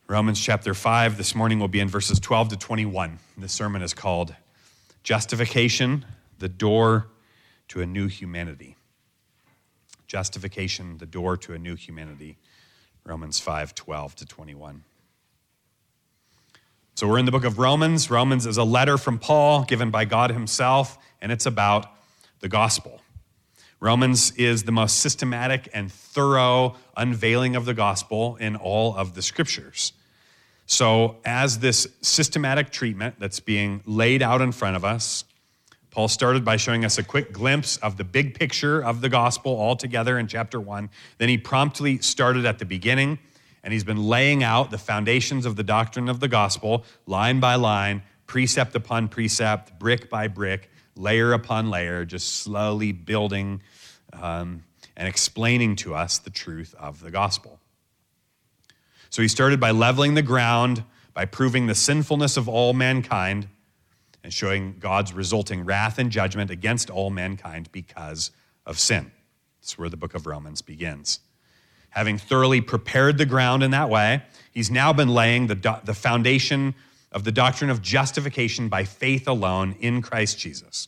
Romans chapter 5, this morning will be in verses 12 to 21. This sermon is called Justification, the Door to a New Humanity. Justification, the Door to a New Humanity. Romans 5, 12 to 21. So we're in the book of Romans. Romans is a letter from Paul given by God himself, and it's about the gospel. Romans is the most systematic and thorough unveiling of the gospel in all of the scriptures. So as this systematic treatment that's being laid out in front of us, Paul started by showing us a quick glimpse of the big picture of the gospel altogether in chapter 1. Then he promptly started at the beginning, and he's been laying out the foundations of the doctrine of the gospel, line by line, precept upon precept, brick by brick, layer upon layer, just slowly building and explaining to us the truth of the gospel. So he started by leveling the ground, by proving the sinfulness of all mankind, and showing God's resulting wrath and judgment against all mankind because of sin. That's where the book of Romans begins. Having thoroughly prepared the ground in that way, he's now been laying the foundation of the doctrine of justification by faith alone in Christ Jesus.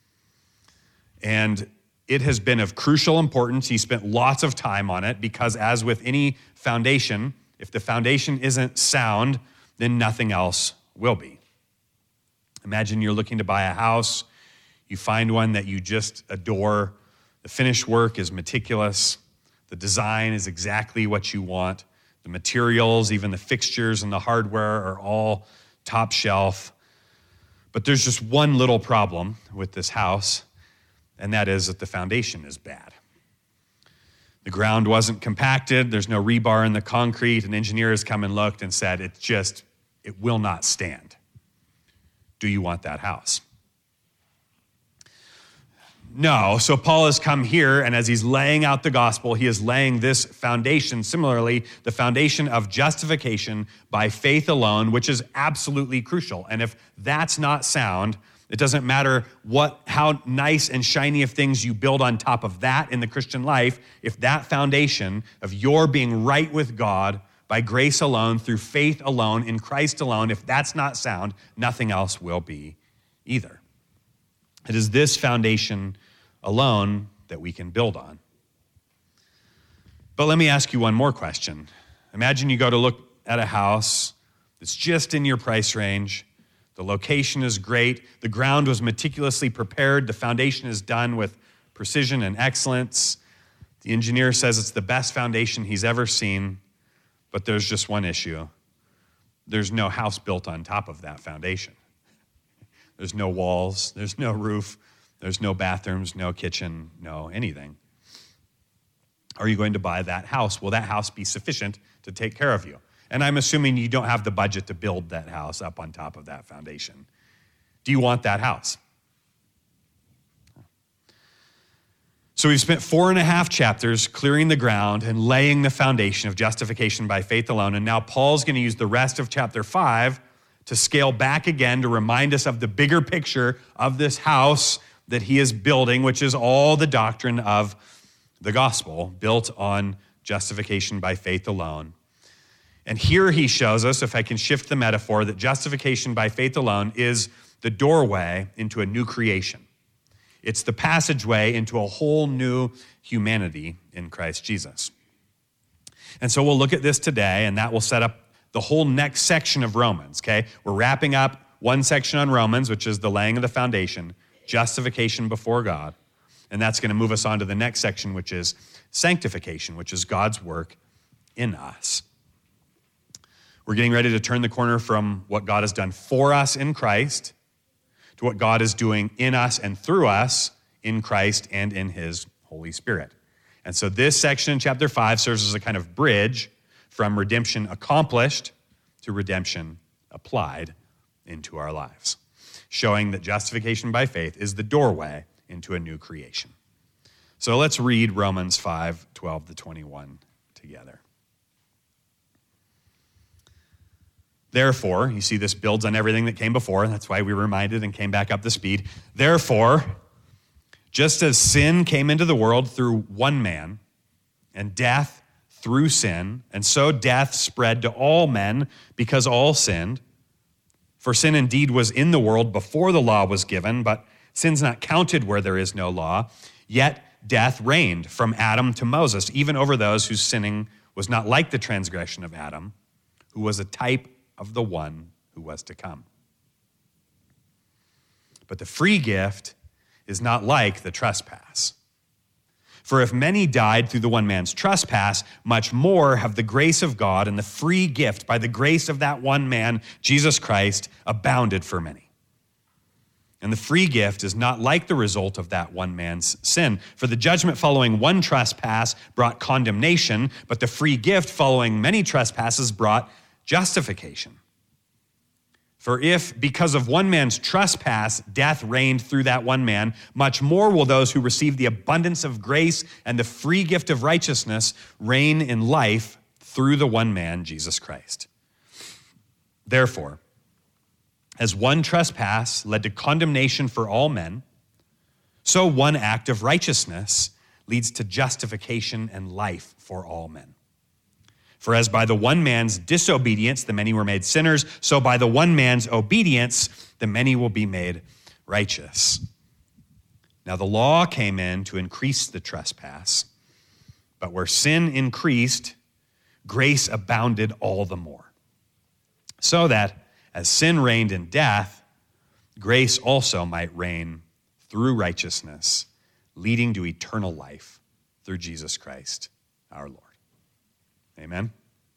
And it has been of crucial importance. He spent lots of time on it because, as with any foundation, if the foundation isn't sound, then nothing else will be. Imagine you're looking to buy a house. You find one that you just adore. The finished work is meticulous. The design is exactly what you want. The materials, even the fixtures and the hardware are all top shelf. But there's just one little problem with this house, and that is that the foundation is bad. The ground wasn't compacted. There's no rebar in the concrete. An engineer has come and looked and said, it will not stand. Do you want that house? No. So Paul has come here, and as he's laying out the gospel, he is laying this foundation, similarly, the foundation of justification by faith alone, which is absolutely crucial. And if that's not sound, it doesn't matter how nice and shiny of things you build on top of that in the Christian life. If that foundation of your being right with God by grace alone, through faith alone, in Christ alone, if that's not sound, nothing else will be either. It is this foundation alone that we can build on. But let me ask you one more question. Imagine you go to look at a house that's just in your price range. The location is great. The ground was meticulously prepared. The foundation is done with precision and excellence. The engineer says it's the best foundation he's ever seen, but there's just one issue. There's no house built on top of that foundation. There's no walls, there's no roof, there's no bathrooms, no kitchen, no anything. Are you going to buy that house? Will that house be sufficient to take care of you? And I'm assuming you don't have the budget to build that house up on top of that foundation. Do you want that house? So we've spent 4.5 chapters clearing the ground and laying the foundation of justification by faith alone. And now Paul's going to use the rest of chapter 5 to scale back again to remind us of the bigger picture of this house that he is building, which is all the doctrine of the gospel built on justification by faith alone. And here he shows us, if I can shift the metaphor, that justification by faith alone is the doorway into a new creation. It's the passageway into a whole new humanity in Christ Jesus. And so we'll look at this today, and that will set up the whole next section of Romans, okay? We're wrapping up one section on Romans, which is the laying of the foundation, justification before God. And that's going to move us on to the next section, which is sanctification, which is God's work in us. We're getting ready to turn the corner from what God has done for us in Christ to what God is doing in us and through us in Christ and in his Holy Spirit. And so this section in chapter 5 serves as a kind of bridge from redemption accomplished to redemption applied into our lives, showing that justification by faith is the doorway into a new creation. So let's read Romans 5, 12 to 21 together. Therefore, you see this builds on everything that came before. That's why we were reminded and came back up to speed. Therefore, just as sin came into the world through one man, and death through sin, and so death spread to all men because all sinned. For sin indeed was in the world before the law was given, but sin's not counted where there is no law. Yet death reigned from Adam to Moses, even over those whose sinning was not like the transgression of Adam, who was a type of the one who was to come. But the free gift is not like the trespass. For if many died through the one man's trespass, much more have the grace of God and the free gift by the grace of that one man, Jesus Christ, abounded for many. And the free gift is not like the result of that one man's sin. For the judgment following one trespass brought condemnation, but the free gift following many trespasses brought justification. For if, because of one man's trespass, death reigned through that one man, much more will those who receive the abundance of grace and the free gift of righteousness reign in life through the one man, Jesus Christ. Therefore, as one trespass led to condemnation for all men, so one act of righteousness leads to justification and life for all men. For as by the one man's disobedience the many were made sinners, so by the one man's obedience the many will be made righteous. Now the law came in to increase the trespass, but where sin increased, grace abounded all the more. So that as sin reigned in death, grace also might reign through righteousness, leading to eternal life through Jesus Christ our Lord. Amen?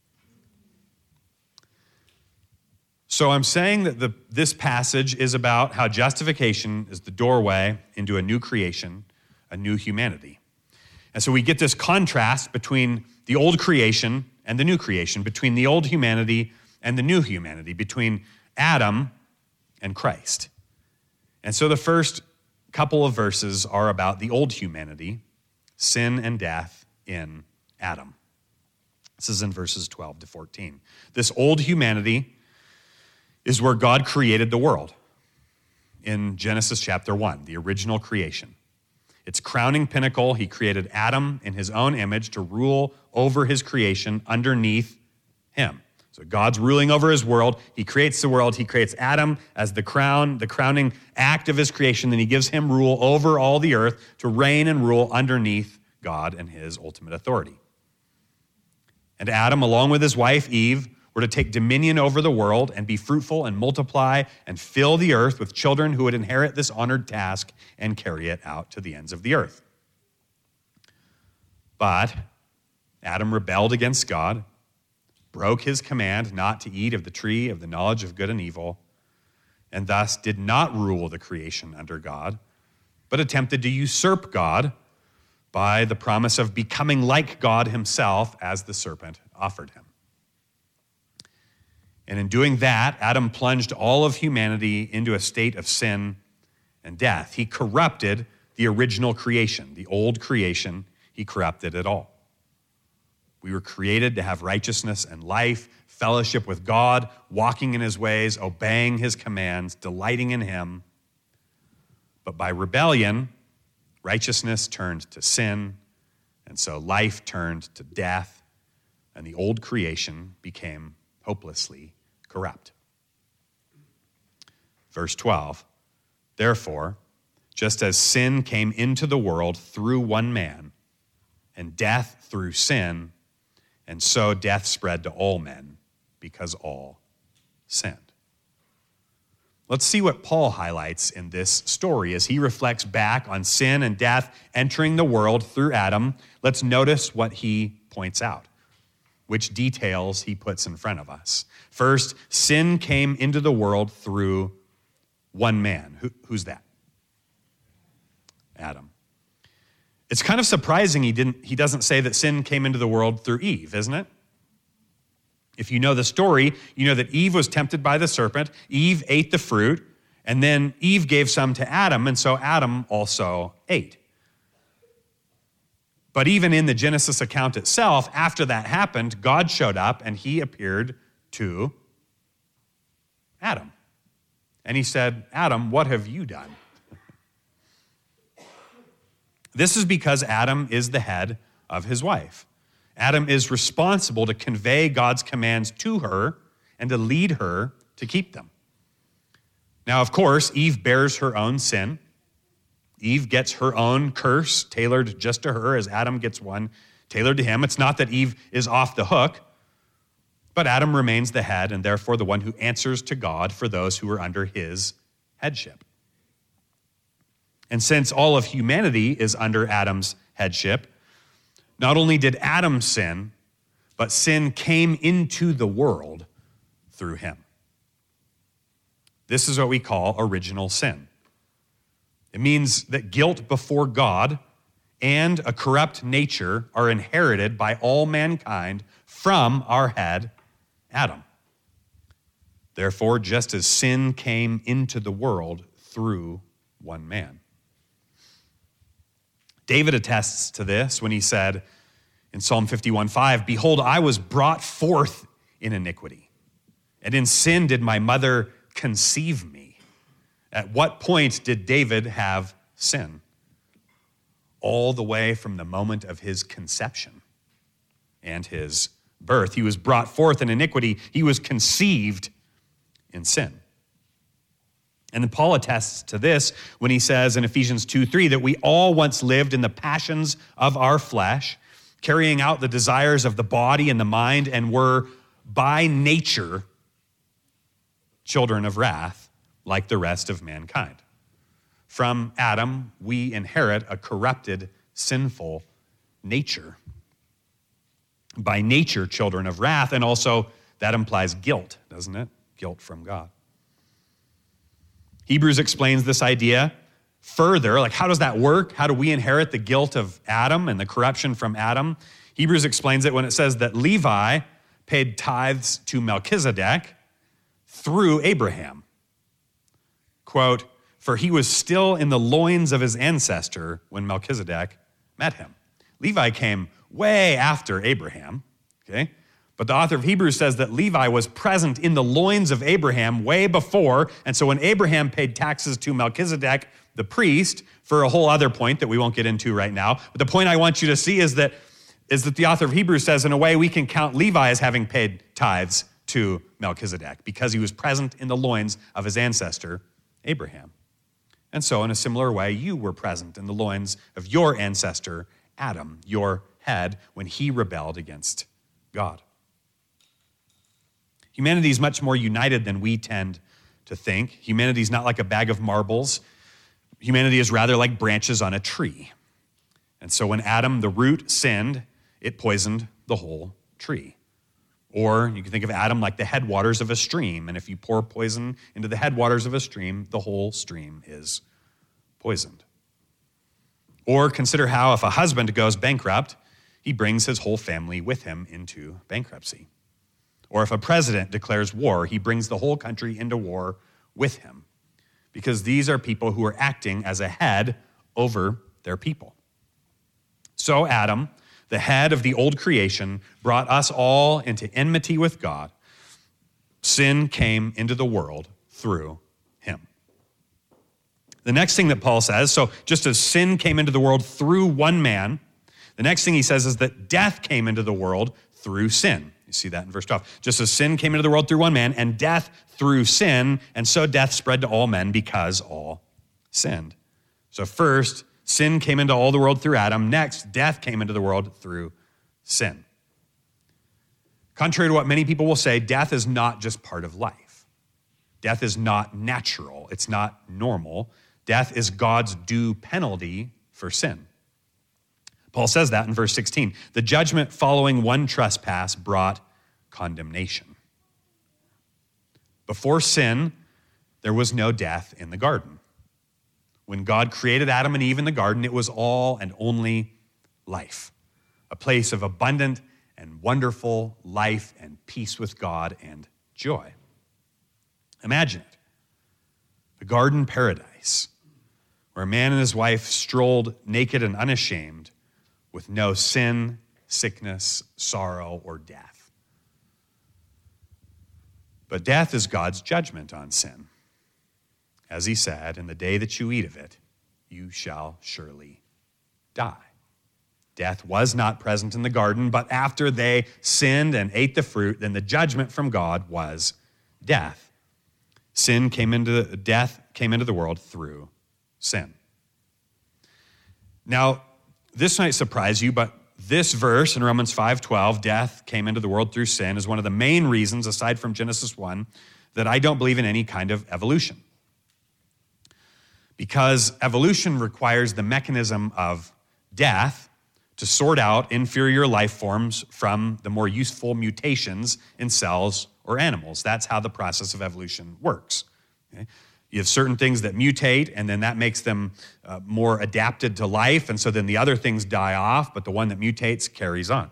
So I'm saying that this passage is about how justification is the doorway into a new creation, a new humanity. And so we get this contrast between the old creation and the new creation, between the old humanity and the new humanity, between Adam and Christ. And so the first couple of verses are about the old humanity, sin and death in Adam. This is in verses 12 to 14. This old humanity is where God created the world in Genesis chapter 1, the original creation. Its crowning pinnacle, he created Adam in his own image to rule over his creation underneath him. So God's ruling over his world. He creates the world. He creates Adam as the crowning act of his creation. Then he gives him rule over all the earth to reign and rule underneath God and his ultimate authority. And Adam, along with his wife Eve, were to take dominion over the world and be fruitful and multiply and fill the earth with children who would inherit this honored task and carry it out to the ends of the earth. But Adam rebelled against God, broke his command not to eat of the tree of the knowledge of good and evil, and thus did not rule the creation under God, but attempted to usurp God by the promise of becoming like God himself as the serpent offered him. And in doing that, Adam plunged all of humanity into a state of sin and death. He corrupted the original creation, the old creation. He corrupted it all. We were created to have righteousness and life, fellowship with God, walking in his ways, obeying his commands, delighting in him. But by rebellion, righteousness turned to sin, and so life turned to death, and the old creation became hopelessly corrupt. Verse 12, therefore, just as sin came into the world through one man, and death through sin, and so death spread to all men because all sinned. Let's see what Paul highlights in this story as he reflects back on sin and death entering the world through Adam. Let's notice what he points out, which details he puts in front of us. First, sin came into the world through one man. Who's that? Adam. It's kind of surprising he doesn't say that sin came into the world through Eve, isn't it? If you know the story, you know that Eve was tempted by the serpent. Eve ate the fruit, and then Eve gave some to Adam, and so Adam also ate. But even in the Genesis account itself, after that happened, God showed up and he appeared to Adam. And he said, Adam, what have you done? This is because Adam is the head of his wife. Adam is responsible to convey God's commands to her and to lead her to keep them. Now, of course, Eve bears her own sin. Eve gets her own curse tailored just to her, as Adam gets one tailored to him. It's not that Eve is off the hook, but Adam remains the head and therefore the one who answers to God for those who are under his headship. And since all of humanity is under Adam's headship, not only did Adam sin, but sin came into the world through him. This is what we call original sin. It means that guilt before God and a corrupt nature are inherited by all mankind from our head, Adam. Therefore, just as sin came into the world through one man. David attests to this when he said in Psalm 51:5, "Behold, I was brought forth in iniquity, and in sin did my mother conceive me." At what point did David have sin? All the way from the moment of his conception and his birth. He was brought forth in iniquity. He was conceived in sin. And then Paul attests to this when he says in Ephesians 2:3 that we all once lived in the passions of our flesh, carrying out the desires of the body and the mind, and were by nature children of wrath like the rest of mankind. From Adam, we inherit a corrupted, sinful nature. By nature, children of wrath, and also that implies guilt, doesn't it? Guilt from God. Hebrews explains this idea further, like how does that work? How do we inherit the guilt of Adam and the corruption from Adam? Hebrews explains it when it says that Levi paid tithes to Melchizedek through Abraham. Quote, "For he was still in the loins of his ancestor when Melchizedek met him." Levi came way after Abraham, okay? But the author of Hebrews says that Levi was present in the loins of Abraham way before, and so when Abraham paid taxes to Melchizedek, the priest, for a whole other point that we won't get into right now, but the point I want you to see is that the author of Hebrews says, in a way, we can count Levi as having paid tithes to Melchizedek because he was present in the loins of his ancestor, Abraham. And so in a similar way, you were present in the loins of your ancestor, Adam, your head, when he rebelled against God. Humanity is much more united than we tend to think. Humanity is not like a bag of marbles. Humanity is rather like branches on a tree. And so when Adam, the root, sinned, it poisoned the whole tree. Or you can think of Adam like the headwaters of a stream. And if you pour poison into the headwaters of a stream, the whole stream is poisoned. Or consider how if a husband goes bankrupt, he brings his whole family with him into bankruptcy. Or if a president declares war, he brings the whole country into war with him. Because these are people who are acting as a head over their people. So Adam, the head of the old creation, brought us all into enmity with God. Sin came into the world through him. The next thing that Paul says, so just as sin came into the world through one man, the next thing he says is that death came into the world through sin. You see that in verse 12. Just as sin came into the world through one man, and death through sin, and so death spread to all men because all sinned. So first, sin came into all the world through Adam. Next, death came into the world through sin. Contrary to what many people will say, death is not just part of life. Death is not natural. It's not normal. Death is God's due penalty for sin. Paul says that in verse 16. The judgment following one trespass brought condemnation. Before sin, there was no death in the garden. When God created Adam and Eve in the garden, it was all and only life, a place of abundant and wonderful life and peace with God and joy. Imagine it, a garden paradise where a man and his wife strolled naked and unashamed with no sin, sickness, sorrow, or death. But death is God's judgment on sin. As he said, in the day that you eat of it, you shall surely die. Death was not present in the garden, but after they sinned and ate the fruit, then the judgment from God was death. Death came into the world through sin. Now, this might surprise you, but this verse in Romans 5:12, death came into the world through sin, is one of the main reasons, aside from Genesis 1, that I don't believe in any kind of evolution. Because evolution requires the mechanism of death to sort out inferior life forms from the more useful mutations in cells or animals. That's how the process of evolution works. Okay? You have certain things that mutate, and then that makes them more adapted to life, and so then the other things die off, but the one that mutates carries on.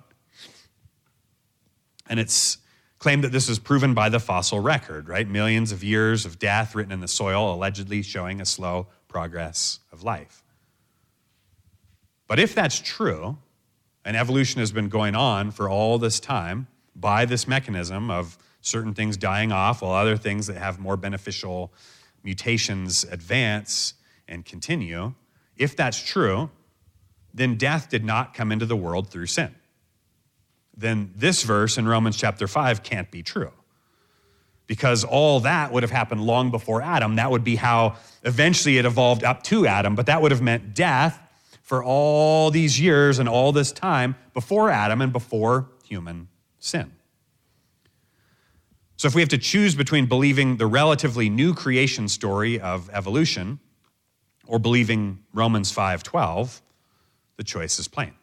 And it's claimed that this is proven by the fossil record, right? Millions of years of death written in the soil, allegedly showing a slow progress of life. But if that's true, and evolution has been going on for all this time by this mechanism of certain things dying off while other things that have more beneficial mutations advance and continue, if that's true, then death did not come into the world through sin. Then this verse in Romans chapter 5 can't be true. Because all that would have happened long before Adam. That would be how eventually it evolved up to Adam, but that would have meant death for all these years and all this time before Adam and before human sin. So if we have to choose between believing the relatively new creation story of evolution or believing Romans 5:12, the choice is plain.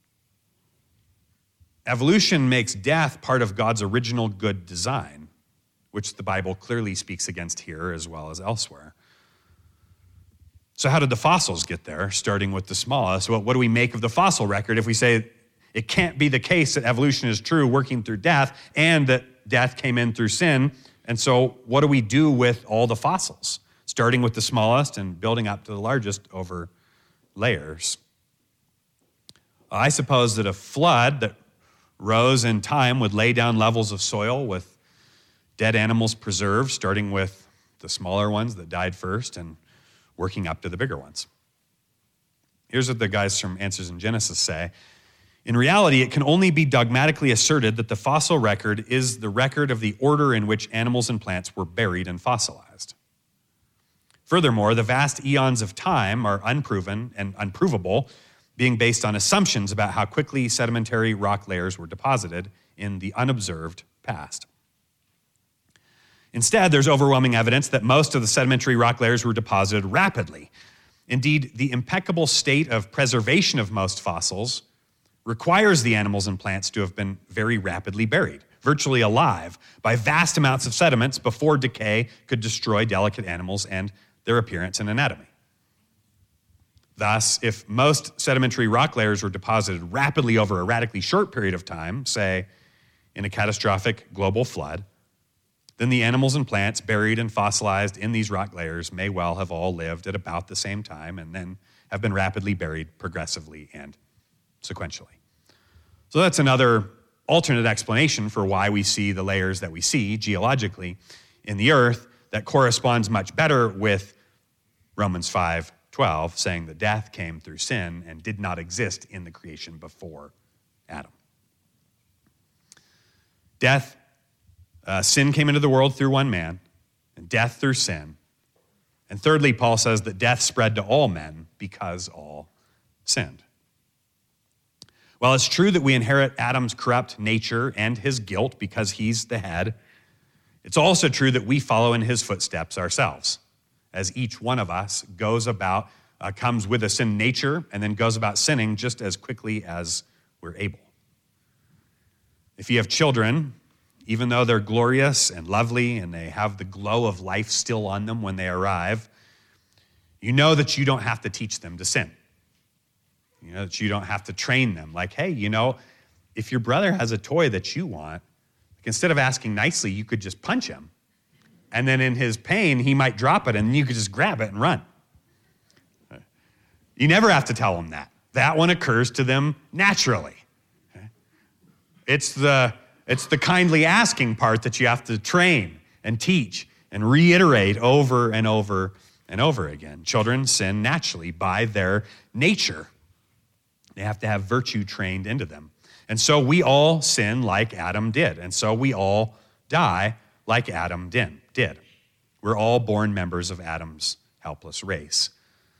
Evolution makes death part of God's original good design, which the Bible clearly speaks against here as well as elsewhere. So how did the fossils get there, starting with the smallest? Well, what do we make of the fossil record if we say it can't be the case that evolution is true, working through death, and that death came in through sin? And so what do we do with all the fossils, starting with the smallest and building up to the largest over layers? I suppose that a flood that rose in time would lay down levels of soil with dead animals preserved, starting with the smaller ones that died first and working up to the bigger ones. Here's what the guys from Answers in Genesis say. In reality, it can only be dogmatically asserted that the fossil record is the record of the order in which animals and plants were buried and fossilized. Furthermore, the vast eons of time are unproven and unprovable, being based on assumptions about how quickly sedimentary rock layers were deposited in the unobserved past. Instead, there's overwhelming evidence that most of the sedimentary rock layers were deposited rapidly. Indeed, the impeccable state of preservation of most fossils requires the animals and plants to have been very rapidly buried, virtually alive, by vast amounts of sediments before decay could destroy delicate animals and their appearance and anatomy. Thus, if most sedimentary rock layers were deposited rapidly over a radically short period of time, say in a catastrophic global flood, then the animals and plants buried and fossilized in these rock layers may well have all lived at about the same time and then have been rapidly buried progressively and sequentially. So that's another alternate explanation for why we see the layers that we see geologically in the earth that corresponds much better with Romans 5:12, saying that death came through sin and did not exist in the creation before Adam. Sin came into the world through one man, and death through sin. And thirdly, Paul says that death spread to all men because all sinned. While it's true that we inherit Adam's corrupt nature and his guilt because he's the head, it's also true that we follow in his footsteps ourselves, as each one of us comes with a sin nature and then goes about sinning just as quickly as we're able. If you have children, even though they're glorious and lovely and they have the glow of life still on them when they arrive, you know that you don't have to teach them to sin. You know that you don't have to train them. Like, hey, if your brother has a toy that you want, instead of asking nicely, you could just punch him. And then in his pain, he might drop it, and you could just grab it and run. You never have to tell them that. That one occurs to them naturally. Okay? It's the kindly asking part that you have to train and teach and reiterate over and over and over again. Children sin naturally by their nature. They have to have virtue trained into them. And so we all sin like Adam did. And so we all die like Adam did. We're all born members of Adam's helpless race.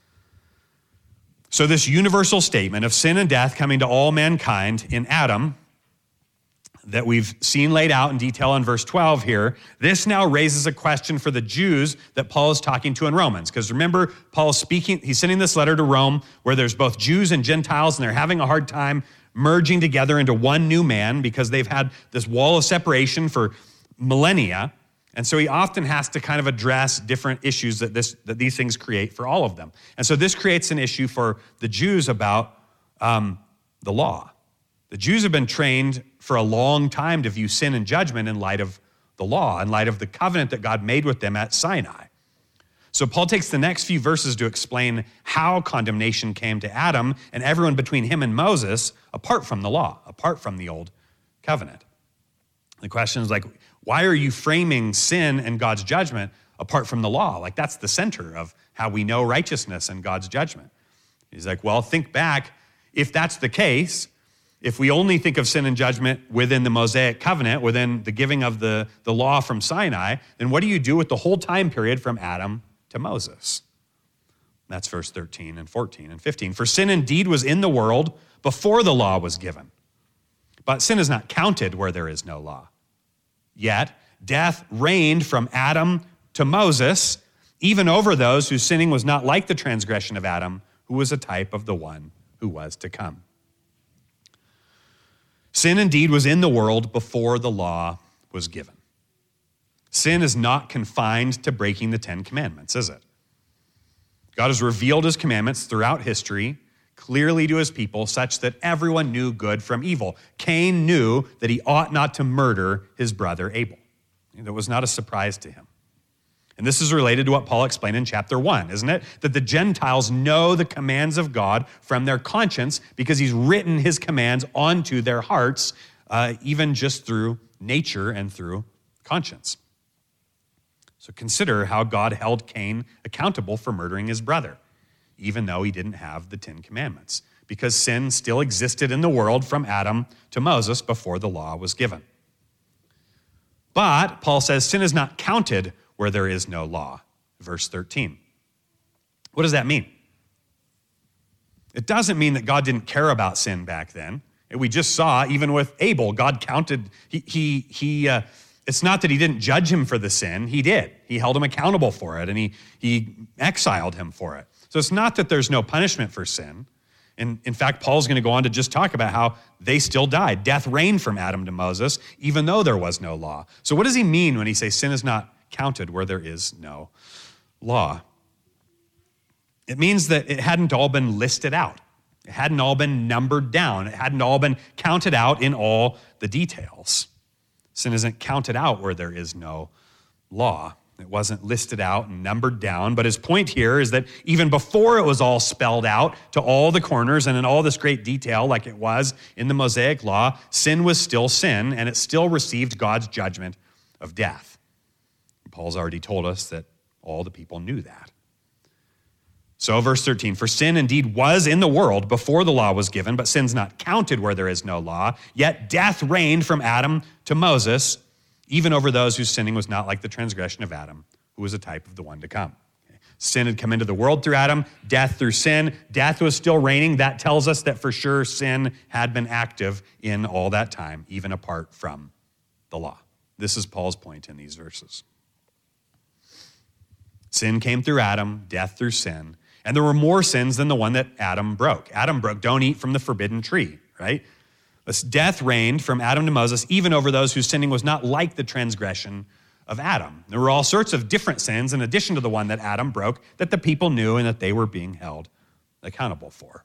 So this universal statement of sin and death coming to all mankind in Adam that we've seen laid out in detail in verse 12 here, this now raises a question for the Jews that Paul is talking to in Romans. Because remember, Paul's speaking, he's sending this letter to Rome where there's both Jews and Gentiles, and they're having a hard time merging together into one new man because they've had this wall of separation for millennia. And so he often has to kind of address different issues that these things create for all of them. And so this creates an issue for the Jews about the law. The Jews have been trained for a long time to view sin and judgment in light of the law, in light of the covenant that God made with them at Sinai. So Paul takes the next few verses to explain how condemnation came to Adam and everyone between him and Moses apart from the law, apart from the old covenant. The question is like, why are you framing sin and God's judgment apart from the law? Like that's the center of how we know righteousness and God's judgment. He's like, well, think back. If that's the case, if we only think of sin and judgment within the Mosaic covenant, within the giving of the law from Sinai, then what do you do with the whole time period from Adam to Moses? That's verse 13 and 14 and 15. For sin indeed was in the world before the law was given. But sin is not counted where there is no law. Yet death reigned from Adam to Moses, even over those whose sinning was not like the transgression of Adam, who was a type of the one who was to come. Sin indeed was in the world before the law was given. Sin is not confined to breaking the 10 commandments, is it? God has revealed his commandments throughout history clearly to his people such that everyone knew good from evil. Cain knew that he ought not to murder his brother Abel. That was not a surprise to him. And this is related to what Paul explained in chapter 1, isn't it? That the Gentiles know the commands of God from their conscience because he's written his commands onto their hearts, even just through nature and through conscience. So consider how God held Cain accountable for murdering his brother, even though he didn't have the 10 commandments, because sin still existed in the world from Adam to Moses before the law was given. But Paul says sin is not counted where there is no law. Verse 13. What does that mean? It doesn't mean that God didn't care about sin back then. We just saw, even with Abel, God counted, it's not that he didn't judge him for the sin. He did. He held him accountable for it, and he exiled him for it. So it's not that there's no punishment for sin. And in fact, Paul's going to go on to just talk about how they still died. Death reigned from Adam to Moses, even though there was no law. So what does he mean when he says sin is not counted where there is no law? It means that it hadn't all been listed out. It hadn't all been numbered down. It hadn't all been counted out in all the details. Sin isn't counted out where there is no law. It wasn't listed out and numbered down. But his point here is that even before it was all spelled out to all the corners and in all this great detail like it was in the Mosaic law, sin was still sin, and it still received God's judgment of death. Paul's already told us that all the people knew that. So verse 13, for sin indeed was in the world before the law was given, but sin's not counted where there is no law. Yet death reigned from Adam to Moses, even over those whose sinning was not like the transgression of Adam, who was a type of the one to come. Sin had come into the world through Adam, death through sin. Death was still reigning. That tells us that for sure sin had been active in all that time, even apart from the law. This is Paul's point in these verses. Sin came through Adam, death through sin. And there were more sins than the one that Adam broke. Adam broke, don't eat from the forbidden tree, right? This death reigned from Adam to Moses, even over those whose sinning was not like the transgression of Adam. There were all sorts of different sins in addition to the one that Adam broke that the people knew and that they were being held accountable for.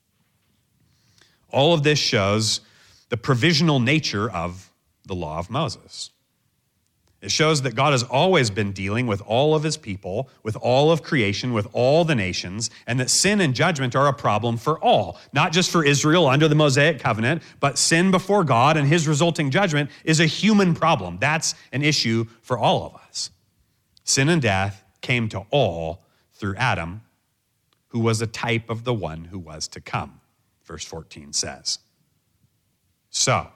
All of this shows the provisional nature of the law of Moses. It shows that God has always been dealing with all of his people, with all of creation, with all the nations, and that sin and judgment are a problem for all, not just for Israel under the Mosaic covenant, but sin before God and his resulting judgment is a human problem. That's an issue for all of us. Sin and death came to all through Adam, who was a type of the one who was to come. verse 14 says. So,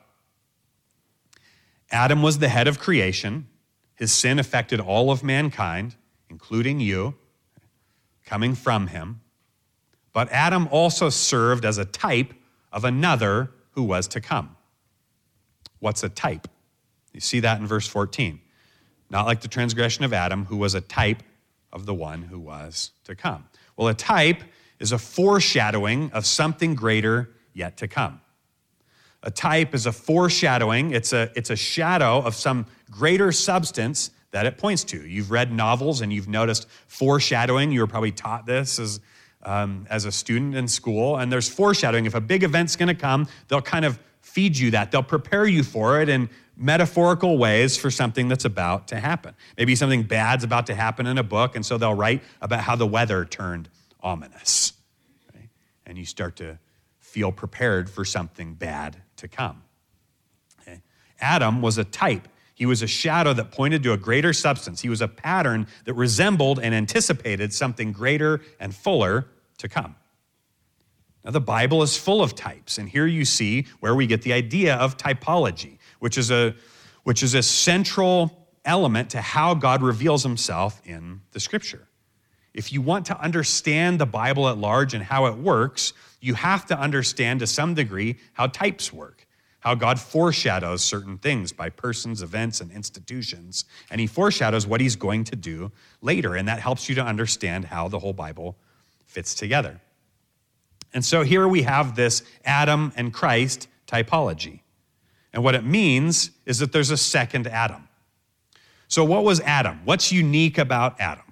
Adam was the head of creation. His sin affected all of mankind, including you, coming from him. But Adam also served as a type of another who was to come. What's a type? You see that in verse 14. Not like the transgression of Adam, who was a type of the one who was to come. Well, a type is a foreshadowing of something greater yet to come. A type is a foreshadowing. It's a shadow of some greater substance that it points to. You've read novels and you've noticed foreshadowing. You were probably taught this as a student in school. And there's foreshadowing. If a big event's going to come, they'll kind of feed you that. They'll prepare you for it in metaphorical ways for something that's about to happen. Maybe something bad's about to happen in a book, and so they'll write about how the weather turned ominous. Right? And you start to feel prepared for something bad to come. Okay? Adam was a type. He was a shadow that pointed to a greater substance. He was a pattern that resembled and anticipated something greater and fuller to come. Now, the Bible is full of types, and here you see where we get the idea of typology, which is a central element to how God reveals himself in the Scripture. If you want to understand the Bible at large and how it works, you have to understand to some degree how types work, how God foreshadows certain things by persons, events, and institutions, and he foreshadows what he's going to do later, and that helps you to understand how the whole Bible fits together. And so here we have this Adam and Christ typology. And what it means is that there's a second Adam. So what was Adam? What's unique about Adam?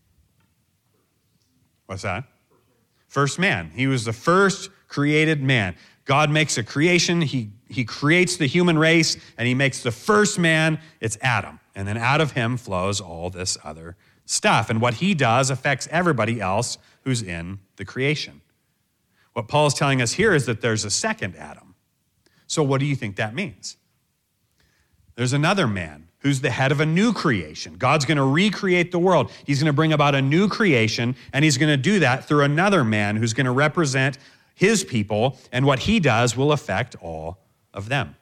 What's that? First man. He was the first created man. God makes a creation. He creates the human race, and he makes the first man. It's Adam. And then out of him flows all this other stuff. And what he does affects everybody else who's in the creation. What Paul is telling us here is that there's a second Adam. So what do you think that means? There's another man who's the head of a new creation. God's going to recreate the world. He's going to bring about a new creation, and he's going to do that through another man who's going to represent his people, and what he does will affect all of them.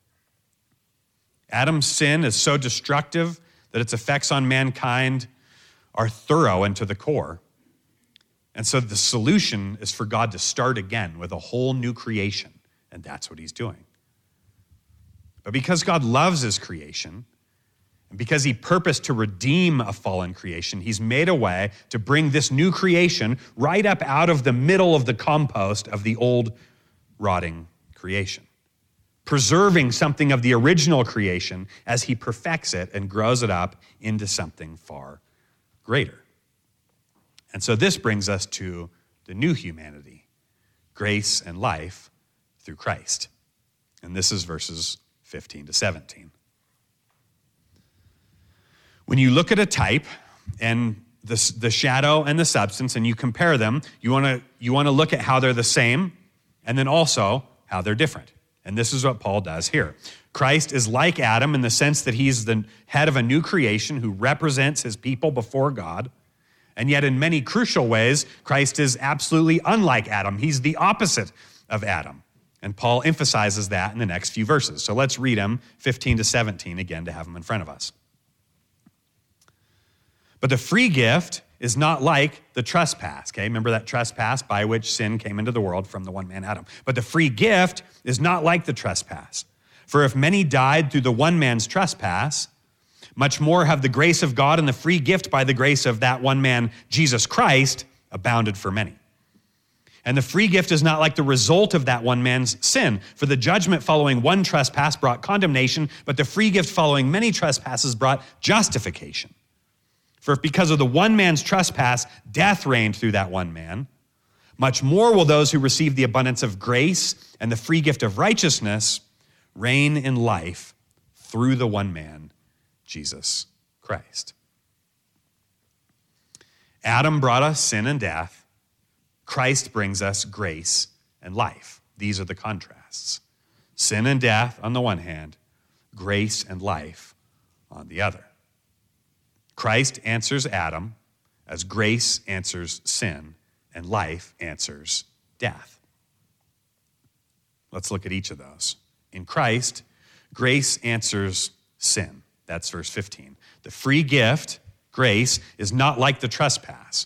Adam's sin is so destructive that its effects on mankind are thorough and to the core. And so the solution is for God to start again with a whole new creation, and that's what he's doing. But because God loves his creation, and because he purposed to redeem a fallen creation, he's made a way to bring this new creation right up out of the middle of the compost of the old rotting creation, preserving something of the original creation as he perfects it and grows it up into something far greater. And so this brings us to the new humanity, grace and life through Christ. And this is verses 15 to 17. When you look at a type and the shadow and the substance and you compare them, you want to look at how they're the same and then also how they're different. And this is what Paul does here. Christ is like Adam in the sense that he's the head of a new creation who represents his people before God. And yet in many crucial ways, Christ is absolutely unlike Adam. He's the opposite of Adam. And Paul emphasizes that in the next few verses. So let's read them, 15 to 17, again to have them in front of us. But the free gift is not like the trespass, okay? Remember that trespass by which sin came into the world from the one man Adam. But the free gift is not like the trespass. For if many died through the one man's trespass, much more have the grace of God and the free gift by the grace of that one man, Jesus Christ, abounded for many. And the free gift is not like the result of that one man's sin. For the judgment following one trespass brought condemnation, but the free gift following many trespasses brought justification. For if because of the one man's trespass, death reigned through that one man, much more will those who receive the abundance of grace and the free gift of righteousness reign in life through the one man, Jesus Christ. Adam brought us sin and death. Christ brings us grace and life. These are the contrasts. Sin and death on the one hand, grace and life on the other. Christ answers Adam as grace answers sin and life answers death. Let's look at each of those. In Christ, grace answers sin. That's verse 15. The free gift, grace, is not like the trespass.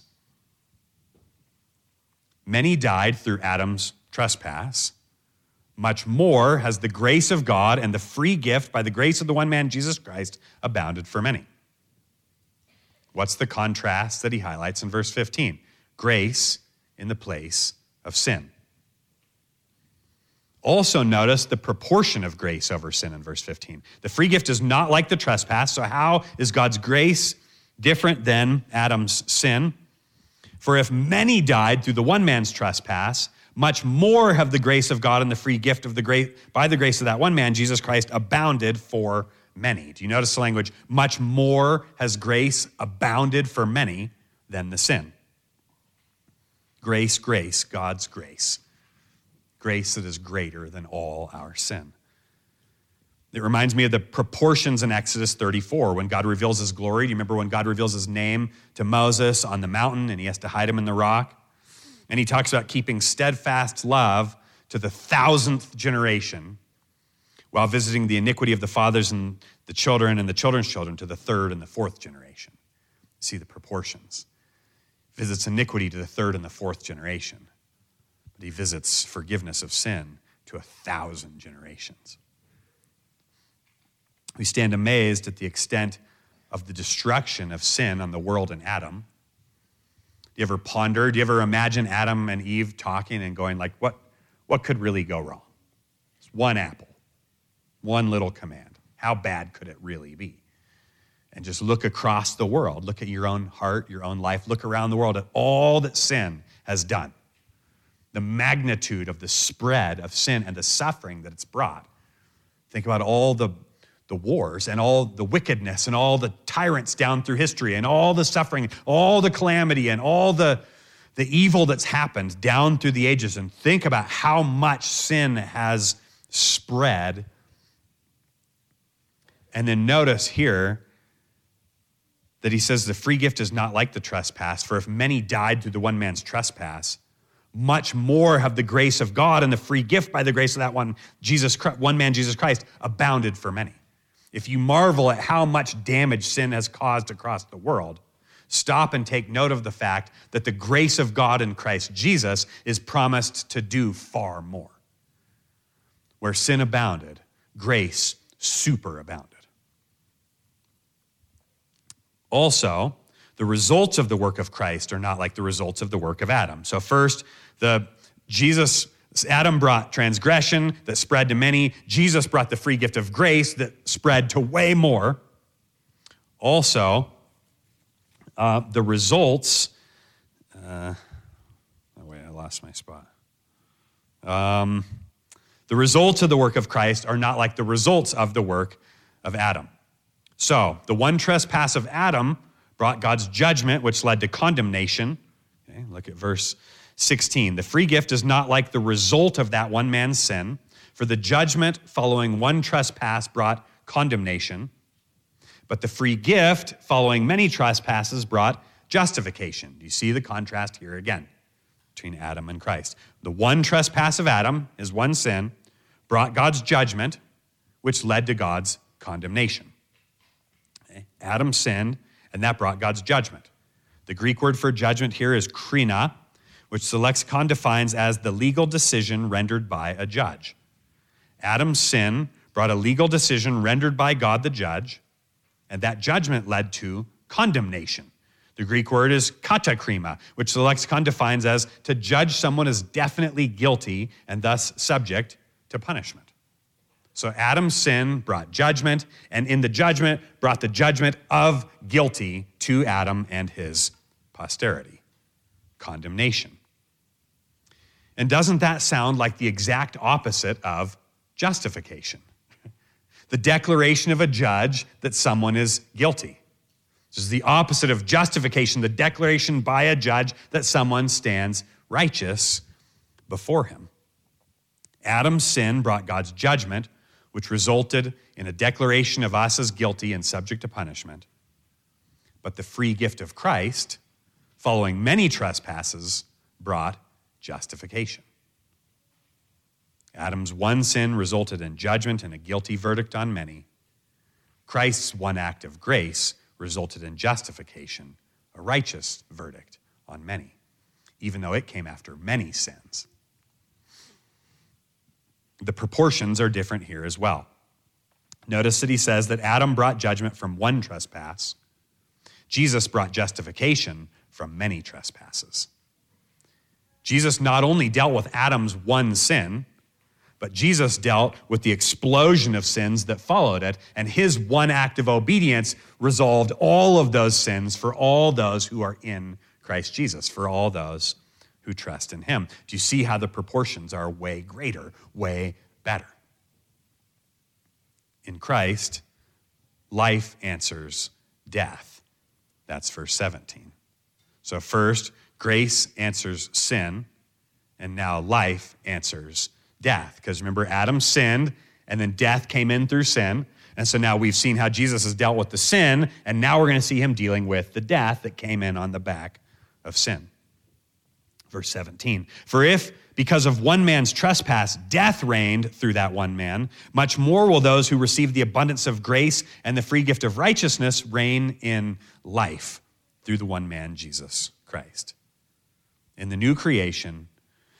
Many died through Adam's trespass. Much more has the grace of God and the free gift by the grace of the one man, Jesus Christ, abounded for many. What's the contrast that he highlights in verse 15? Grace in the place of sin. Also notice the proportion of grace over sin in verse 15. The free gift is not like the trespass, so how is God's grace different than Adam's sin? For if many died through the one man's trespass, much more have the grace of God and the free gift of by the grace of that one man, Jesus Christ, abounded for many. Do you notice the language? Much more has grace abounded for many than the sin. Grace, grace, God's grace. Grace that is greater than all our sin. It reminds me of the proportions in Exodus 34 when God reveals his glory. Do you remember when God reveals his name to Moses on the mountain and he has to hide him in the rock? And he talks about keeping steadfast love to the 1,000th generation while visiting the iniquity of the fathers and the children's children to the 3rd and the 4th generation. See the proportions. Visits iniquity to the 3rd and the 4th generation. But he visits forgiveness of sin to 1,000 generations. We stand amazed at the extent of the destruction of sin on the world in Adam. Do you ever ponder, do you ever imagine Adam and Eve talking and going like, what could really go wrong? It's one apple, one little command. How bad could it really be? And just look across the world. Look at your own heart, your own life. Look around the world at all that sin has done. The magnitude of the spread of sin and the suffering that it's brought. Think about all the wars and all the wickedness and all the tyrants down through history and all the suffering, all the calamity and all the evil that's happened down through the ages. And think about how much sin has spread. And then notice here that he says the free gift is not like the trespass, for if many died through the one man's trespass, much more have the grace of God and the free gift by the grace of that one man, Jesus Christ, abounded for many. If you marvel at how much damage sin has caused across the world, stop and take note of the fact that the grace of God in Christ Jesus is promised to do far more. Where sin abounded, grace superabounded. Also, the results of the work of Christ are not like the results of the work of Adam. So first, Adam brought transgression that spread to many. Jesus brought the free gift of grace that spread to way more. Also, the results, I lost my spot. The results of the work of Christ are not like the results of the work of Adam. So, the one trespass of Adam brought God's judgment, which led to condemnation. Okay, look at verse 16. The free gift is not like the result of that one man's sin, for the judgment following one trespass brought condemnation, but the free gift following many trespasses brought justification. Do you see the contrast here again between Adam and Christ? The one trespass of Adam, his one sin, brought God's judgment, which led to God's condemnation. Okay? Adam sinned, and that brought God's judgment. The Greek word for judgment here is krina, which the lexicon defines as the legal decision rendered by a judge. Adam's sin brought a legal decision rendered by God the judge, and that judgment led to condemnation. The Greek word is katakrima, which the lexicon defines as to judge someone as definitely guilty and thus subject to punishment. So Adam's sin brought judgment, and in the judgment brought the judgment of guilty to Adam and his posterity. Condemnation. And doesn't that sound like the exact opposite of justification? The declaration of a judge that someone is guilty. This is the opposite of justification, the declaration by a judge that someone stands righteous before him. Adam's sin brought God's judgment, which resulted in a declaration of us as guilty and subject to punishment. But the free gift of Christ, following many trespasses, brought justification. Adam's one sin resulted in judgment and a guilty verdict on many. Christ's one act of grace resulted in justification, a righteous verdict on many, even though it came after many sins. The proportions are different here as well. Notice that he says that Adam brought judgment from one trespass. Jesus brought justification from many trespasses. Jesus not only dealt with Adam's one sin, but Jesus dealt with the explosion of sins that followed it, and his one act of obedience resolved all of those sins for all those who are in Christ Jesus, for all those who trust in him. Do you see how the proportions are way greater, way better? In Christ, life answers death. That's verse 17. So first, grace answers sin, and now life answers death. Because remember, Adam sinned, and then death came in through sin. And so now we've seen how Jesus has dealt with the sin, and now we're going to see him dealing with the death that came in on the back of sin. Verse 17, for if, because of one man's trespass, death reigned through that one man, much more will those who receive the abundance of grace and the free gift of righteousness reign in life through the one man, Jesus Christ. In the new creation,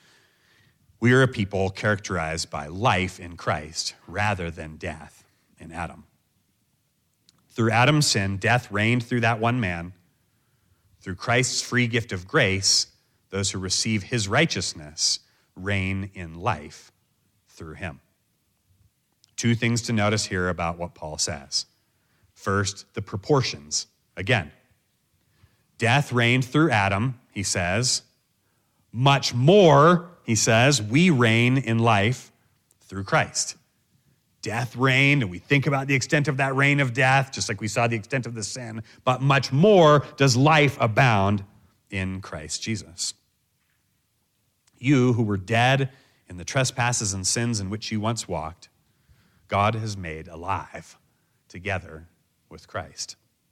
we are a people characterized by life in Christ rather than death in Adam. Through Adam's sin, death reigned through that one man. Through Christ's free gift of grace, those who receive his righteousness reign in life through him. Two things to notice here about what Paul says. First, the proportions. Again, death reigned through Adam, he says. Much more, he says, we reign in life through Christ. Death reigned, and we think about the extent of that reign of death, just like we saw the extent of the sin, but much more does life abound in Christ Jesus. You who were dead in the trespasses and sins in which you once walked, God has made alive together with Christ.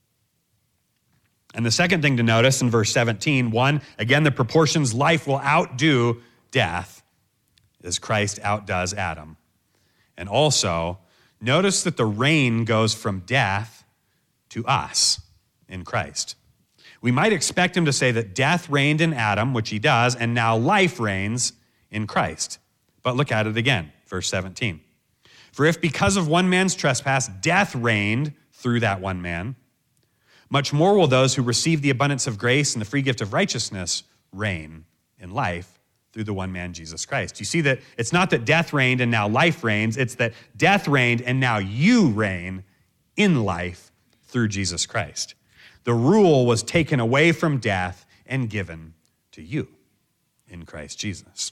And the second thing to notice in verse 17, one, again, the proportions, life will outdo death as Christ outdoes Adam. And also, notice that the reign goes from death to us in Christ. We might expect him to say that death reigned in Adam, which he does, and now life reigns in Christ. But look at it again, verse 17. For if because of one man's trespass, death reigned through that one man, much more will those who receive the abundance of grace and the free gift of righteousness reign in life through the one man, Jesus Christ. You see that it's not that death reigned and now life reigns, it's that death reigned and now you reign in life through Jesus Christ. The rule was taken away from death and given to you in Christ Jesus.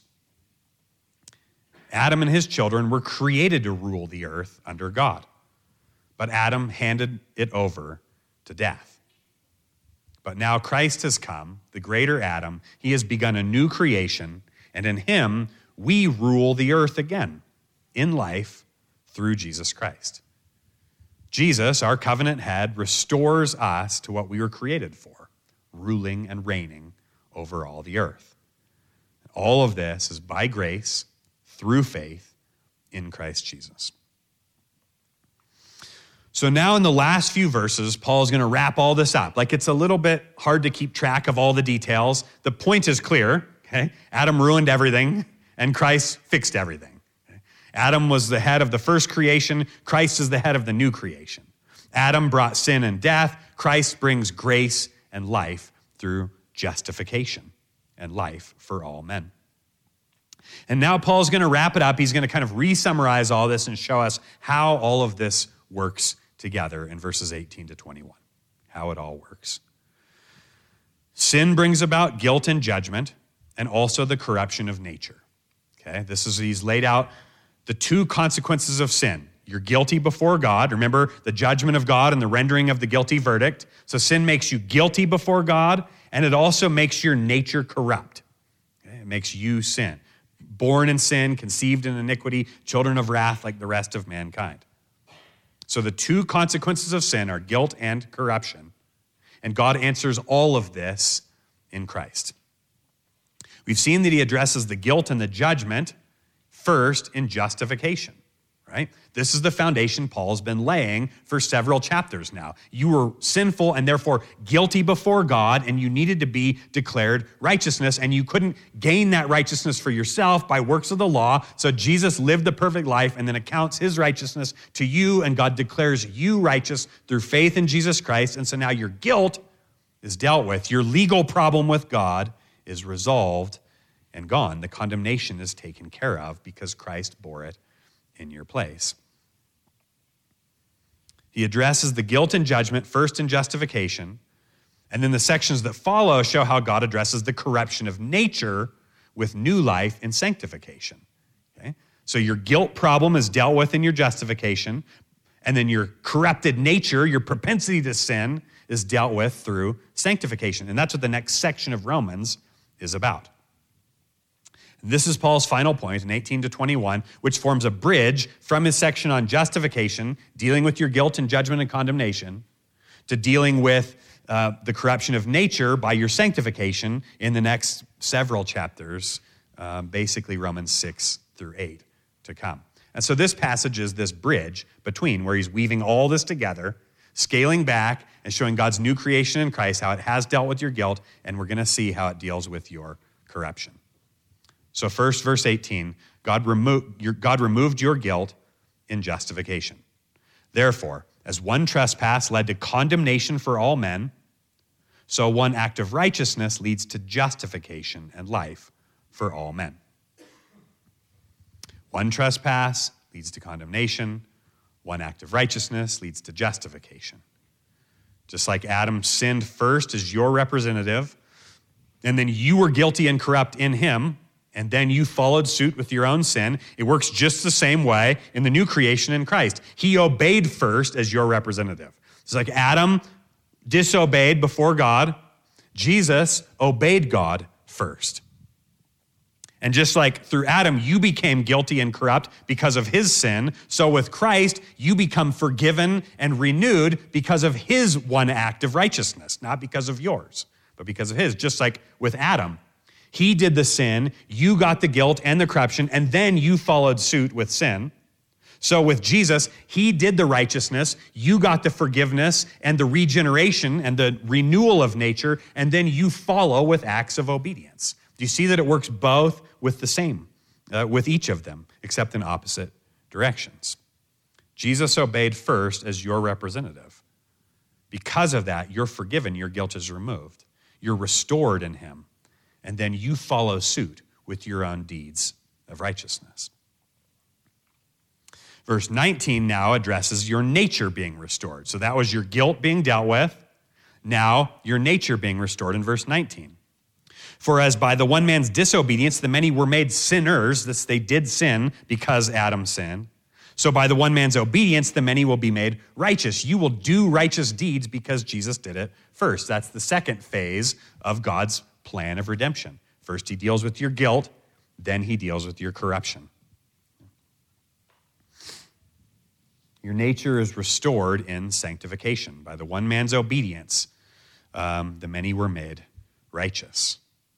Adam and his children were created to rule the earth under God, but Adam handed it over to death. But now Christ has come, the greater Adam. He has begun a new creation, and in him we rule the earth again in life through Jesus Christ. Jesus, our covenant head, restores us to what we were created for, ruling and reigning over all the earth. All of this is by grace, through faith in Christ Jesus. So now in the last few verses, Paul's going to wrap all this up. Like, it's a little bit hard to keep track of all the details. The point is clear, okay? Adam ruined everything, and Christ fixed everything. Okay? Adam was the head of the first creation. Christ is the head of the new creation. Adam brought sin and death. Christ brings grace and life through justification and life for all men. And now Paul's going to wrap it up. He's going to kind of re-summarize all this and show us how all of this works together in verses 18 to 21, how it all works. Sin brings about guilt and judgment, and also the corruption of nature. Okay, he's laid out the two consequences of sin. You're guilty before God. Remember the judgment of God and the rendering of the guilty verdict. So sin makes you guilty before God, and it also makes your nature corrupt. Okay? It makes you sin. Born in sin, conceived in iniquity, children of wrath like the rest of mankind. So the two consequences of sin are guilt and corruption. And God answers all of this in Christ. We've seen that he addresses the guilt and the judgment first in justification, right? This is the foundation Paul's been laying for several chapters now. You were sinful and therefore guilty before God, and you needed to be declared righteousness, and you couldn't gain that righteousness for yourself by works of the law. So Jesus lived the perfect life and then accounts his righteousness to you, and God declares you righteous through faith in Jesus Christ. And so now your guilt is dealt with. Your legal problem with God is resolved and gone. The condemnation is taken care of because Christ bore it in your place. He addresses the guilt and judgment first in justification, and then the sections that follow show how God addresses the corruption of nature with new life in sanctification. Okay? So your guilt problem is dealt with in your justification, and then your corrupted nature, your propensity to sin, is dealt with through sanctification. And that's what the next section of Romans is about. This is Paul's final point in 18 to 21, which forms a bridge from his section on justification, dealing with your guilt and judgment and condemnation, to dealing with the corruption of nature by your sanctification in the next several chapters, basically Romans 6 through 8 to come. And so this passage is this bridge between where he's weaving all this together, scaling back and showing God's new creation in Christ, how it has dealt with your guilt, and we're going to see how it deals with your corruption. So first, verse 18, God removed your guilt in justification. Therefore, as one trespass led to condemnation for all men, so one act of righteousness leads to justification and life for all men. One trespass leads to condemnation. One act of righteousness leads to justification. Just like Adam sinned first as your representative, and then you were guilty and corrupt in him, and then you followed suit with your own sin. It works just the same way in the new creation in Christ. He obeyed first as your representative. It's like Adam disobeyed before God. Jesus obeyed God first. And just like through Adam, you became guilty and corrupt because of his sin, so with Christ, you become forgiven and renewed because of his one act of righteousness, not because of yours, but because of his. Just like with Adam, he did the sin, you got the guilt and the corruption, and then you followed suit with sin. So with Jesus, he did the righteousness, you got the forgiveness and the regeneration and the renewal of nature, and then you follow with acts of obedience. Do you see that it works both with the same, with each of them, except in opposite directions? Jesus obeyed first as your representative. Because of that, you're forgiven, your guilt is removed. You're restored in him. And then you follow suit with your own deeds of righteousness. Verse 19 now addresses your nature being restored. So that was your guilt being dealt with. Now your nature being restored in verse 19. For as by the one man's disobedience the many were made sinners, this they did sin because Adam sinned, so by the one man's obedience the many will be made righteous. You will do righteous deeds because Jesus did it first. That's the second phase of God's plan of redemption. First, he deals with your guilt, then he deals with your corruption. Your nature is restored in sanctification. By the one man's obedience, the many were made righteous.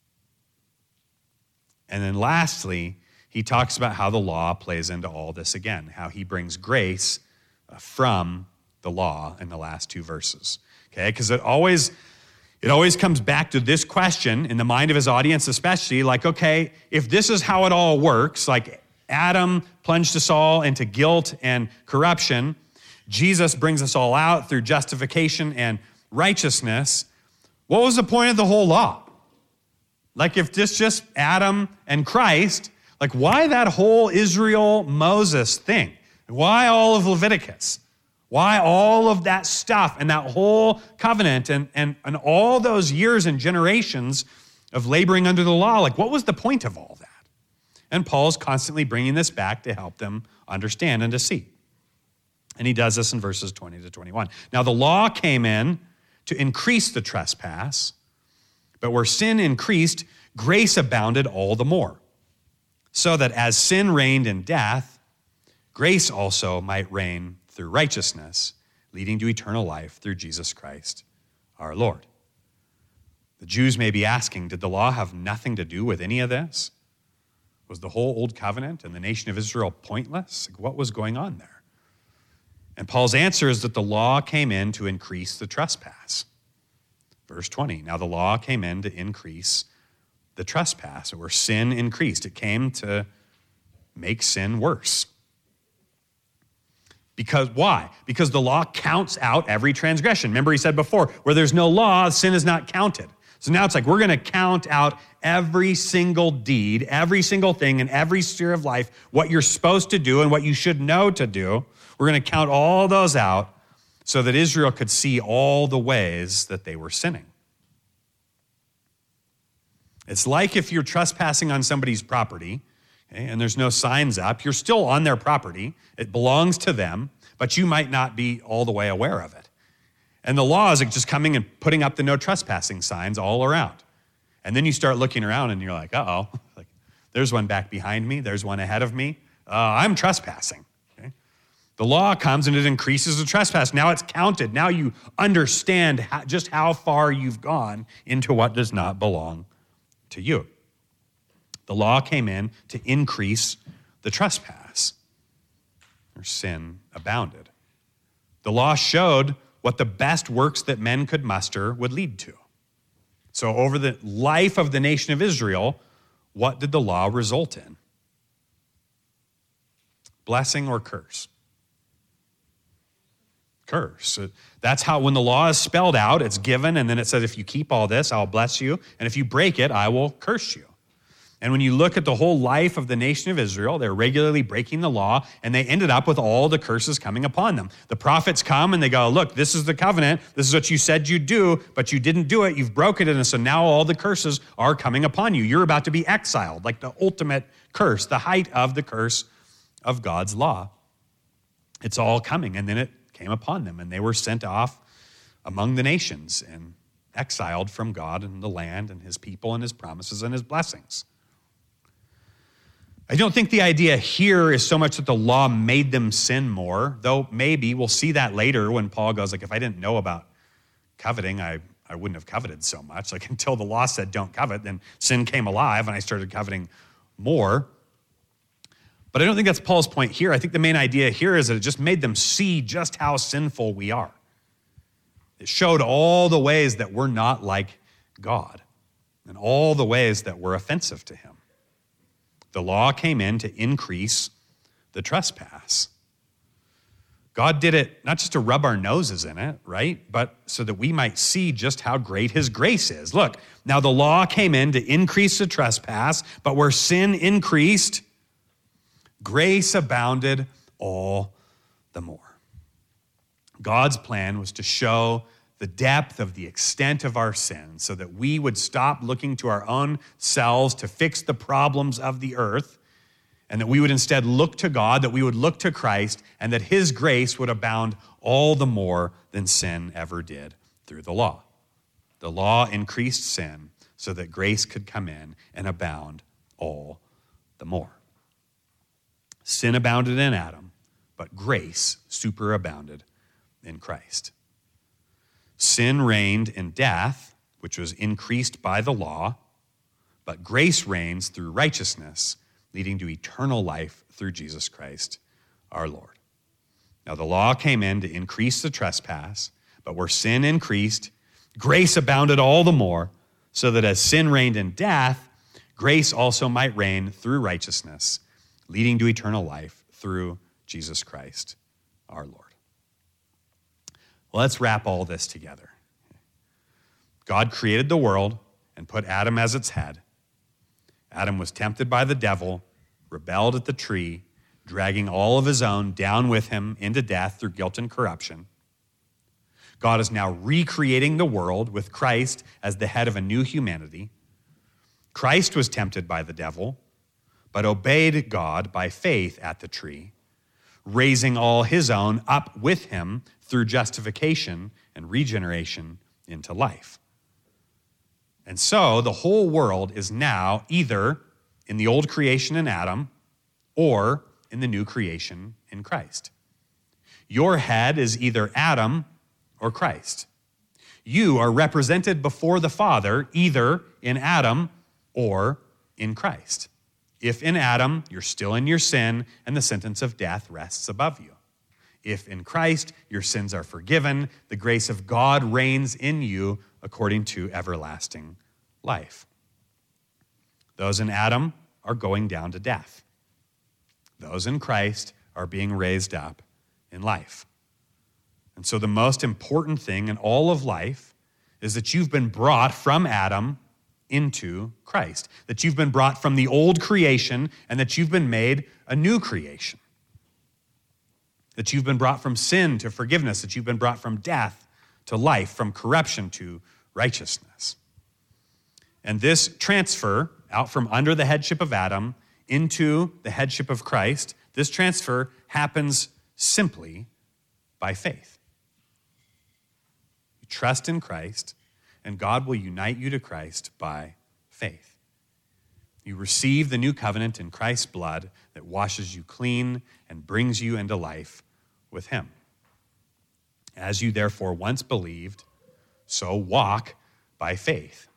And then lastly, he talks about how the law plays into all this again, how he brings grace from the law in the last two verses. Okay, because it always comes back to this question in the mind of his audience especially, like, okay, if this is how it all works, like Adam plunged us all into guilt and corruption, Jesus brings us all out through justification and righteousness, what was the point of the whole law? Like if this just Adam and Christ, like why that whole Israel-Moses thing? Why all of Leviticus? Why all of that stuff and that whole covenant and all those years and generations of laboring under the law? Like what was the point of all that? And Paul's constantly bringing this back to help them understand and to see. And he does this in verses 20 to 21. Now the law came in to increase the trespass, but where sin increased, grace abounded all the more, so that as sin reigned in death, grace also might reign through righteousness, leading to eternal life through Jesus Christ, our Lord. The Jews may be asking, did the law have nothing to do with any of this? Was the whole old covenant and the nation of Israel pointless? Like, what was going on there? And Paul's answer is that the law came in to increase the trespass. Verse 20, now the law came in to increase the trespass, or sin increased. It came to make sin worse. Because why? Because the law counts out every transgression. Remember he said before, where there's no law, sin is not counted. So now it's like we're going to count out every single deed, every single thing in every sphere of life, what you're supposed to do and what you should know to do. We're going to count all those out so that Israel could see all the ways that they were sinning. It's like if you're trespassing on somebody's property, okay, and there's no signs up, you're still on their property. It belongs to them, but you might not be all the way aware of it. And the law is just coming and putting up the no trespassing signs all around. And then you start looking around and you're like, uh-oh, like, there's one back behind me. There's one ahead of me. I'm trespassing. Okay? The law comes and it increases the trespass. Now it's counted. Now you understand just how far you've gone into what does not belong to you. The law came in to increase the trespass. Or sin abounded. The law showed what the best works that men could muster would lead to. So over the life of the nation of Israel, what did the law result in? Blessing or curse? Curse. That's how, when the law is spelled out, it's given, and then it says, if you keep all this, I'll bless you, and if you break it, I will curse you. And when you look at the whole life of the nation of Israel, they're regularly breaking the law, and they ended up with all the curses coming upon them. The prophets come and they go, look, this is the covenant. This is what you said you'd do, but you didn't do it. You've broken it, and so now all the curses are coming upon you. You're about to be exiled, like the ultimate curse, the height of the curse of God's law. It's all coming, and then it came upon them, and they were sent off among the nations and exiled from God and the land and his people and his promises and his blessings. I don't think the idea here is so much that the law made them sin more, though maybe we'll see that later when Paul goes, like, if I didn't know about coveting, I wouldn't have coveted so much. Like, until the law said don't covet, then sin came alive and I started coveting more. But I don't think that's Paul's point here. I think the main idea here is that it just made them see just how sinful we are. It showed all the ways that we're not like God and all the ways that we're offensive to him. The law came in to increase the trespass. God did it not just to rub our noses in it, right? But so that we might see just how great his grace is. Look, now the law came in to increase the trespass, but where sin increased, grace abounded all the more. God's plan was to show the depth of the extent of our sin so that we would stop looking to our own selves to fix the problems of the earth, and that we would instead look to God, that we would look to Christ, and that his grace would abound all the more than sin ever did through the law. The law increased sin so that grace could come in and abound all the more. Sin abounded in Adam, but grace superabounded in Christ. Sin reigned in death, which was increased by the law, but grace reigns through righteousness, leading to eternal life through Jesus Christ, our Lord. Now, the law came in to increase the trespass, but where sin increased, grace abounded all the more, so that as sin reigned in death, grace also might reign through righteousness, leading to eternal life through Jesus Christ, our Lord. Let's wrap all this together. God created the world and put Adam as its head. Adam was tempted by the devil, rebelled at the tree, dragging all of his own down with him into death through guilt and corruption. God is now recreating the world with Christ as the head of a new humanity. Christ was tempted by the devil, but obeyed God by faith at the tree, raising all his own up with him through justification and regeneration into life. And so the whole world is now either in the old creation in Adam or in the new creation in Christ. Your head is either Adam or Christ. You are represented before the Father either in Adam or in Christ. If in Adam you're still in your sin and the sentence of death rests above you. If in Christ your sins are forgiven, the grace of God reigns in you according to everlasting life. Those in Adam are going down to death. Those in Christ are being raised up in life. And so the most important thing in all of life is that you've been brought from Adam into Christ, that you've been brought from the old creation and that you've been made a new creation, that you've been brought from sin to forgiveness, that you've been brought from death to life, from corruption to righteousness. And this transfer out from under the headship of Adam into the headship of Christ, this transfer happens simply by faith. You trust in Christ, and God will unite you to Christ by faith. You receive the new covenant in Christ's blood that washes you clean and brings you into life with him. As you therefore once believed, so walk by faith.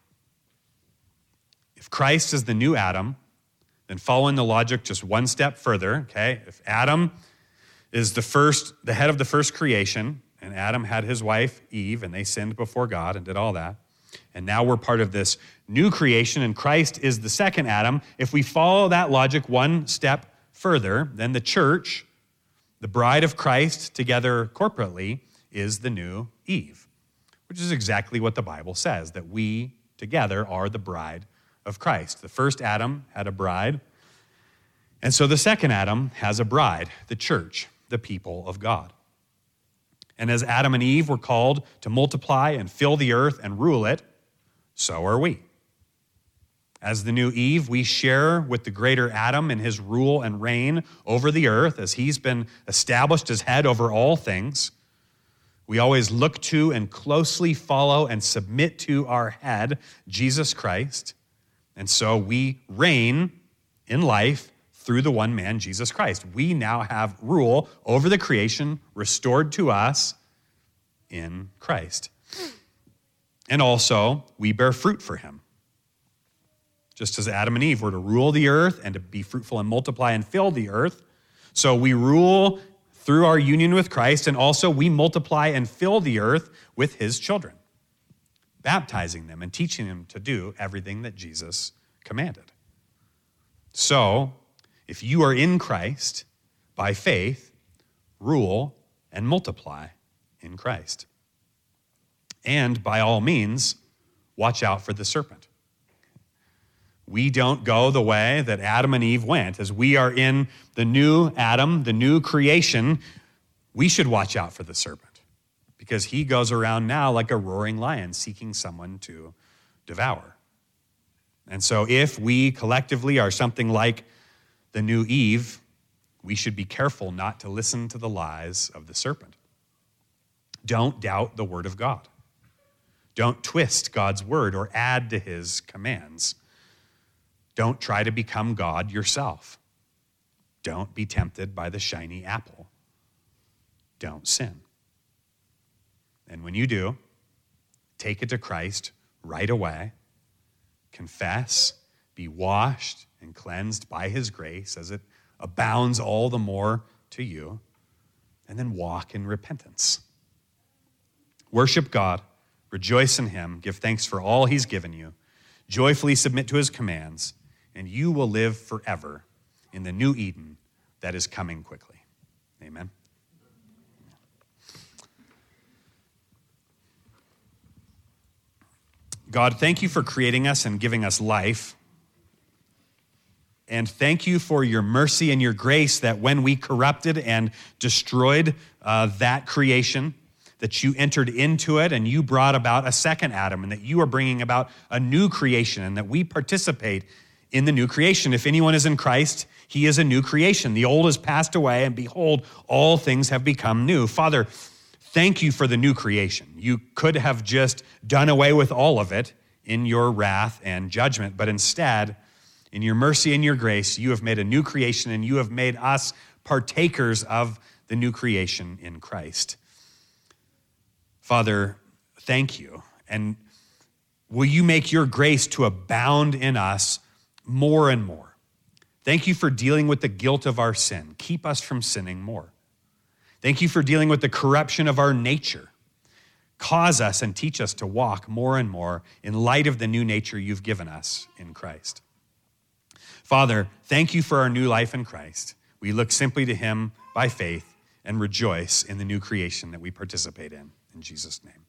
If Christ is the new Adam, then following the logic just one step further, okay? If Adam is the head of the first creation, and Adam had his wife Eve, and they sinned before God and did all that, and now we're part of this new creation, and Christ is the second Adam. If we follow that logic one step further, then the church, the bride of Christ together corporately, is the new Eve, which is exactly what the Bible says, that we together are the bride of Christ. The first Adam had a bride, and so the second Adam has a bride, the church, the people of God. And as Adam and Eve were called to multiply and fill the earth and rule it, so are we. As the new Eve, we share with the greater Adam in his rule and reign over the earth, as he's been established as head over all things. We always look to and closely follow and submit to our head, Jesus Christ. And so we reign in life through the one man, Jesus Christ. We now have rule over the creation restored to us in Christ. And also, we bear fruit for him. Just as Adam and Eve were to rule the earth and to be fruitful and multiply and fill the earth, so we rule through our union with Christ, and also we multiply and fill the earth with his children, baptizing them and teaching them to do everything that Jesus commanded. So, if you are in Christ, by faith, rule and multiply in Christ. And by all means, watch out for the serpent. We don't go the way that Adam and Eve went. As we are in the new Adam, the new creation, we should watch out for the serpent, because he goes around now like a roaring lion seeking someone to devour. And so if we collectively are something like the new Eve, we should be careful not to listen to the lies of the serpent. Don't doubt the word of God. Don't twist God's word or add to his commands. Don't try to become God yourself. Don't be tempted by the shiny apple. Don't sin. And when you do, take it to Christ right away. Confess, be washed and cleansed by his grace as it abounds all the more to you, and then walk in repentance. Worship God, rejoice in him, give thanks for all he's given you, joyfully submit to his commands, and you will live forever in the new Eden that is coming quickly. Amen. God, thank you for creating us and giving us life. And thank you for your mercy and your grace that when we corrupted and destroyed that creation, that you entered into it and you brought about a second Adam, and that you are bringing about a new creation, and that we participate in the new creation. If anyone is in Christ, he is a new creation. The old has passed away, and behold, all things have become new. Father, thank you for the new creation. You could have just done away with all of it in your wrath and judgment, but instead, in your mercy and your grace, you have made a new creation, and you have made us partakers of the new creation in Christ. Father, thank you. And will you make your grace to abound in us more and more, Thank you for dealing with the guilt of our sin. Keep us from sinning more. Thank you for dealing with the corruption of our nature. Cause us and teach us to walk more and more in light of the new nature you've given us in Christ. Father, thank you for our new life in Christ. We look simply to him by faith and rejoice in the new creation that we participate in. In Jesus' name.